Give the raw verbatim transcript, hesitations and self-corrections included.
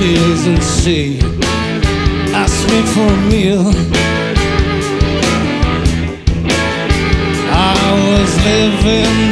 tears and say, ask me for a meal. I was living